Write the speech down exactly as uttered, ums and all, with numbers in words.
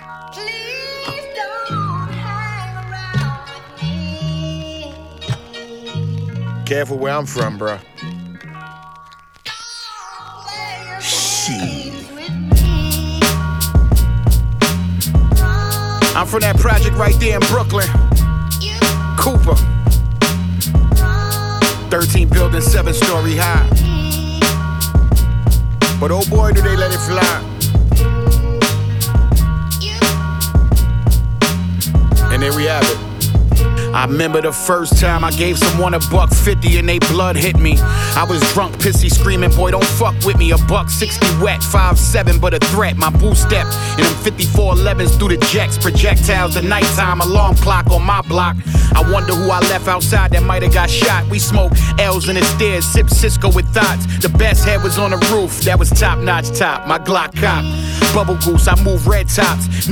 Please don't hang around with me. Careful where I'm from, bruh. Shit. I'm from that project right there in Brooklyn. Cooper. thirteen buildings, seven story high. But oh boy, do they let it fly. And there we have it. I remember the first time I gave someone a buck fifty and they blood hit me. I was drunk, pissy, screaming, boy, don't fuck with me. A buck sixty wet, five seven, but a threat. My boo step in them fifty-four elevens through the jacks. Projectiles, the nighttime, alarm clock on my block. I wonder who I left outside that might have got shot. We smoke L's in the stairs, sip Cisco with thoughts. The best head was on the roof, that was top notch top. My Glock cop, bubble goose, I move red tops.